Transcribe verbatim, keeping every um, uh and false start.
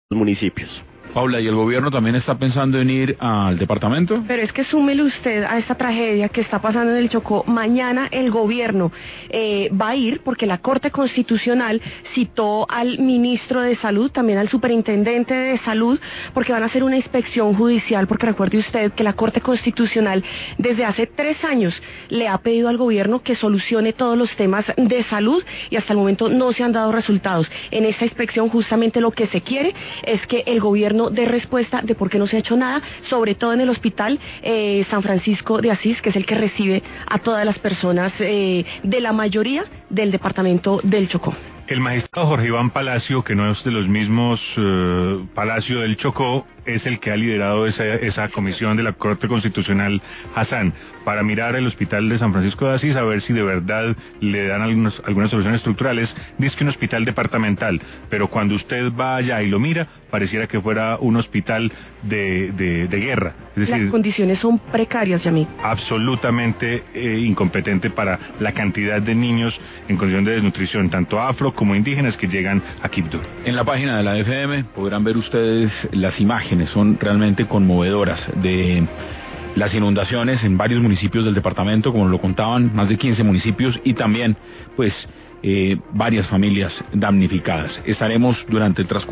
municipios. Paula, ¿y el gobierno también está pensando en ir al departamento? Pero es que súmele usted a esta tragedia que está pasando en el Chocó. Mañana el gobierno eh, va a ir porque la Corte Constitucional citó al ministro de Salud, también al superintendente de Salud, porque van a hacer una inspección judicial, porque recuerde usted que la Corte Constitucional desde hace tres años le ha pedido al gobierno que solucione todos los temas de salud y hasta el momento no se han dado resultados. En esta inspección justamente lo que se quiere es que el gobierno de respuesta de por qué no se ha hecho nada, sobre todo en el hospital eh, San Francisco de Asís, que es el que recibe a todas las personas eh, de la mayoría del departamento del Chocó. El magistrado Jorge Iván Palacio, que no es de los mismos uh, Palacio del Chocó, es el que ha liderado esa, esa comisión de la Corte Constitucional Hassan para mirar el hospital de San Francisco de Asís a ver si de verdad le dan algunos, algunas soluciones estructurales. Dice que un hospital departamental, pero cuando usted va allá y lo mira, pareciera que fuera un hospital de, de, de guerra. Es decir, las condiciones son precarias, Yamil. Absolutamente eh, incompetente para la cantidad de niños en condición de desnutrición, tanto afro como indígenas, que llegan a Quibdó. En la página de la F M podrán ver ustedes las imágenes, son realmente conmovedoras, de las inundaciones en varios municipios del departamento, como lo contaban, más de quince municipios, y también, pues, eh, varias familias damnificadas. Estaremos durante el transcurso